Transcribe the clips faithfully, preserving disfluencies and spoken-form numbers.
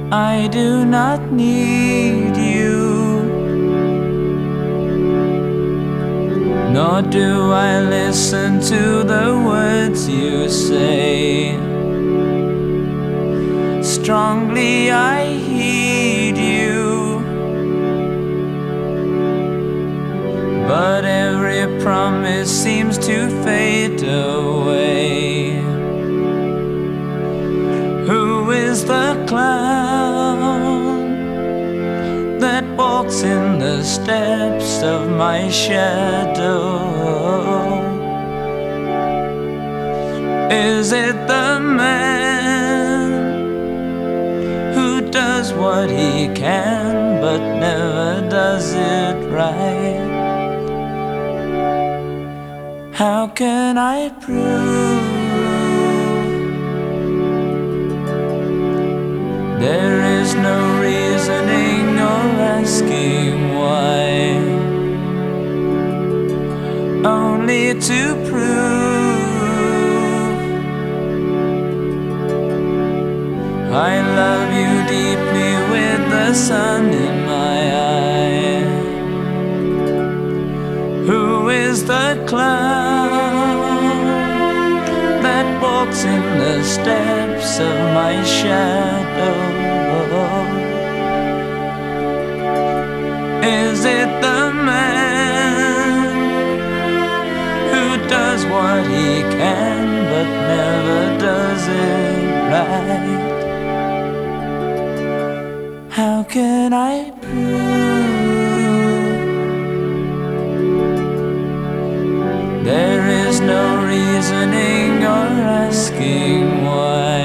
I do not need you, nor do I listen to the words you say. Strongly I heed you, but every promise seems to fade away. Who is the clown that walks in the steps of my shadow? Is it the man who does what he can but never does it right? How can I prove there is no reasoning or asking why? Only to prove I love you deeply with the sun in my eye. Who is the clown that walks in the steps of my shadow? Is it the man who does what he can but never does it right? How can I prove there is no reasoning or asking why?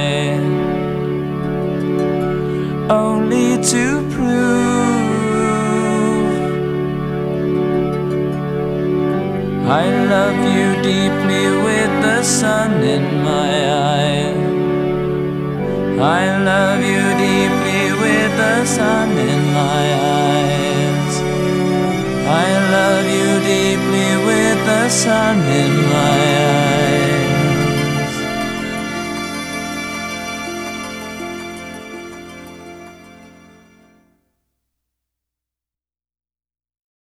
Only to prove I love you deeply with the sun in my eye. I love you deeply with the sun in my eyes. I love you deeply with the sun in my eyes.